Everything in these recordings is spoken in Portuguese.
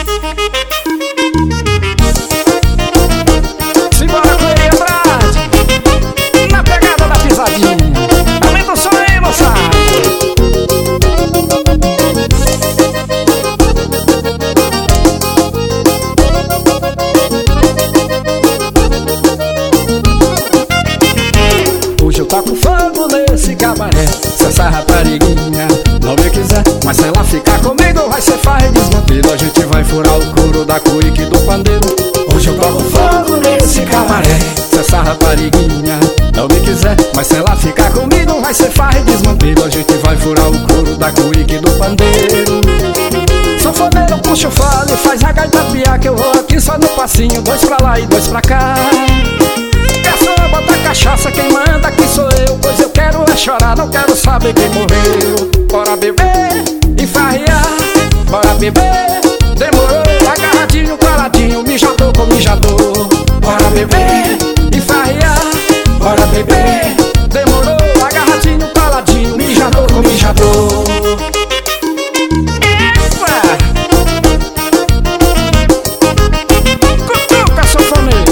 Simbora com ele, Andrade, na pegada da pisadinha. Aumenta o som aí, moçada. Hoje eu taco fogo nesse cabaré. Se essa rapariguinha não me quiser, mas se ela ficar comigo vai ser farra e desmantelo. A gente vai furar o couro da cuíca e do pandeiro. Hoje eu toco fogo nesse cabaré. Se essa rapariguinha não me quiser, mas se ela ficar comigo vai ser farra e desmantelo. A gente vai furar o couro da cuíca e do pandeiro. Sanfoneiro puxa o fole, faz a gaita piar, que eu vou aqui só no passinho, dois pra lá e dois pra cá. Garçom, bota cachaça, quem manda aqui sou eu, pois eu quero é chorar, não quero saber quem morreu. Bora beber e farrear, bora beber, demorou, agarradinho, coladinho, mijador com mijador. Bora beber e farrear, bora beber, demorou, agarradinho, coladinho, mijador com mijador. Cutuca, sanfoneiro.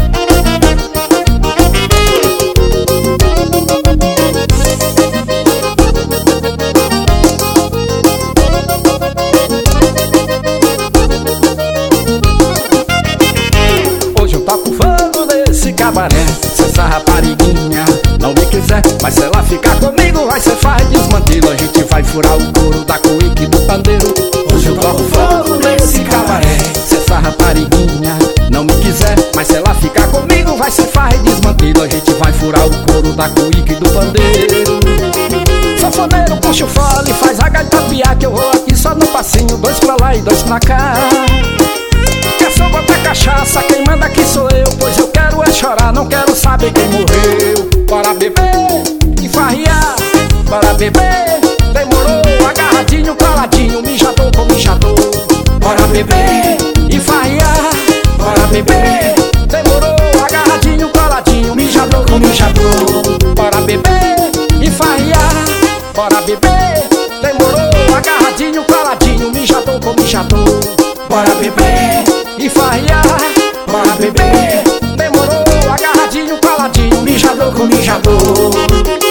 Hoje eu toco fogo nesse cabaré. Se essa rapariguinha não me quiser, mas se ela ficar comigo vai ser farra e desmantelo. A gente vai furar o couro da cuíca e do pandeiro. Hoje eu toco fogo nesse cabaré. Se essa rapariguinha não me quiser, mas se ela ficar comigo vai ser farra e desmantelo. A gente vai furar o couro da cuíca e do pandeiro. Sanfoneiro puxa o fole, faz a gaita piar, que eu vou aqui só no passinho, dois pra lá e dois pra cá. Garçom, bota cachaça, quem manda aqui sou eu, pois eu quero é chorar, não quero saber quem morreu. Bora beber e farrear, bora beber, demorou, agarradinho, coladinho, mijador com mijador. Bora beber e farrear, bora beber, demorou, agarradinho, coladinho, mijador com mijador. Bora beber e farrear, bora beber, demorou, agarradinho, coladinho, mijador com mijador. Bora beber e farrear, bora beber, demorou, agarradinho, coladinho, mijador com mijador.